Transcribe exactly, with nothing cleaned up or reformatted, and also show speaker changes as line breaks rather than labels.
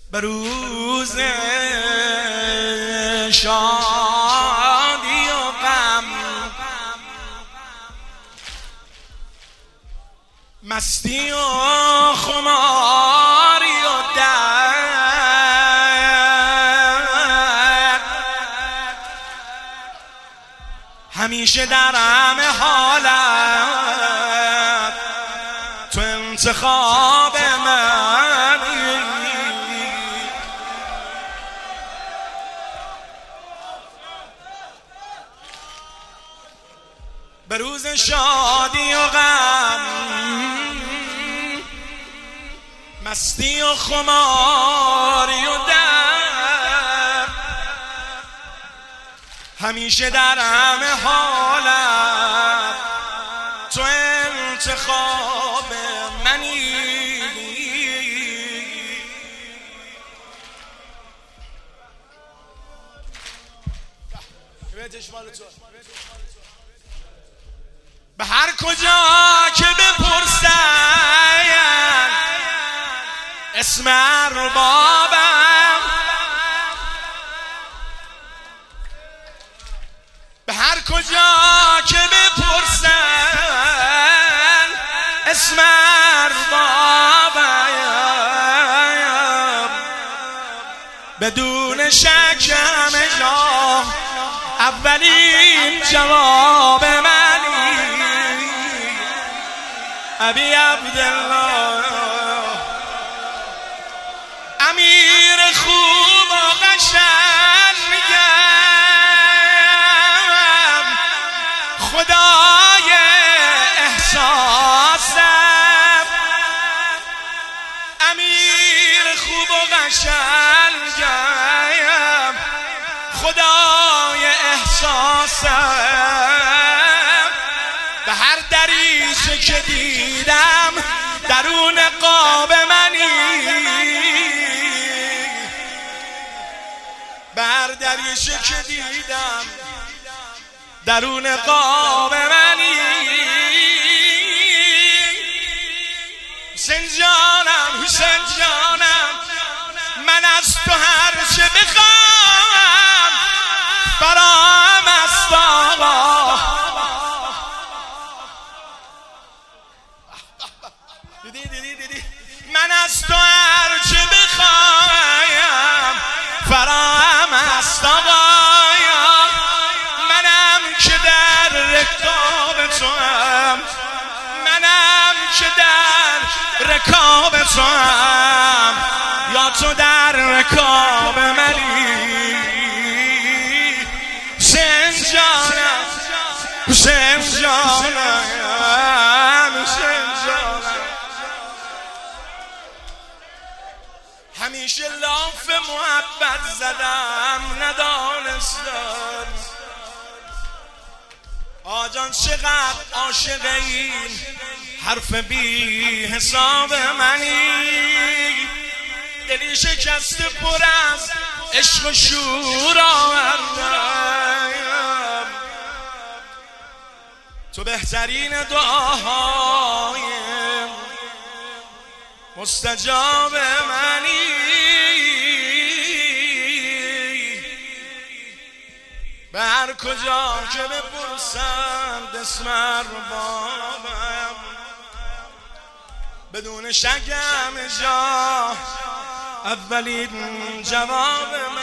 به روز شادی و غم، مستی و خماری و درد، همیشه در همه حالت تو انتخاب منی. به روز شادی و غم، مستی و خماری و درد، همیشه در همه حالت تو انتخاب منی. به هر کجا که بپرسن اسم اربابم، به هر کجا که بپرسن اسم اربابم، بدون شک همه جا اولین جواب منی. ابی عبدالله امیر خوب و قشنگم، خدای احساسم، امیر خوب و قشنگم، خدای احساسم. به هر دریچه که دیدم درون قاب منی، به هر دریچه که دیدم درون قاب منی. حسین جانم حسین جانم، من از تو هر چه بخوام برام است آقا. دیدی دیدی دیدی من از تو هر چه بخوام فرام است آقا. منم که در رکاب تو هم، منم که در رکاب تو هم، یا تو در رکاب منی. حسین جانم حسین جانم حسین جانم، همیشه لاف محبت زدم ندانستم آجان چقدر عاشق این حرف بی حساب منی. دلی شکسته پر از عشق و شور آوردم، تو بهترین دعاهای مستجاب منی. به هر کجا که بپرسند اسم اربابم، بدون شک همه جا اولین جواب من.